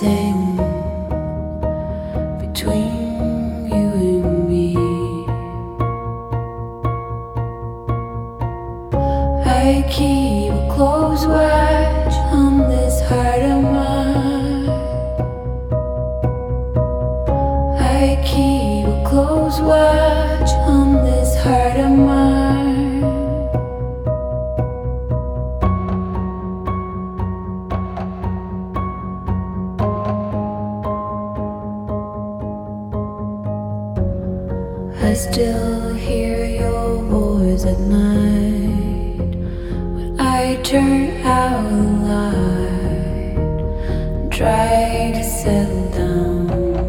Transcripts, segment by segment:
same between you and me. I keep a close watch on this heart of mine. I keep a close watch on this heart of mine. I still hear your voice at night when I turn out the light and try to settle down.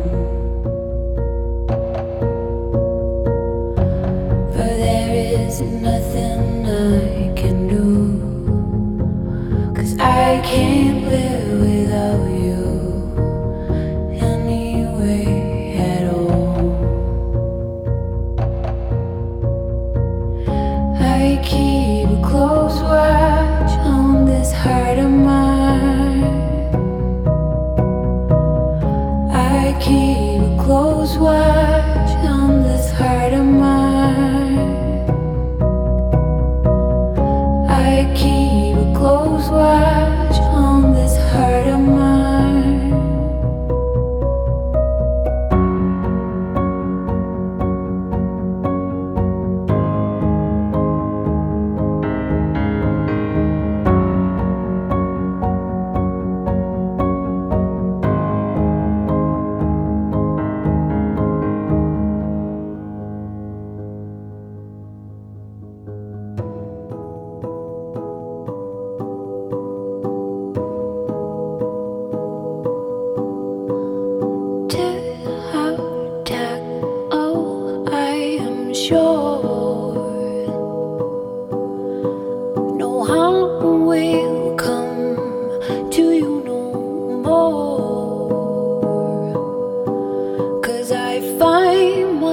For there is nothing I can do, 'cause I can't live without you anyway at all. I keep a close watch on this heart of mine. I keep a close watch on this heart of mine. I keep a close watch on this heart of mine. No harm will come to you no more, 'cause I find my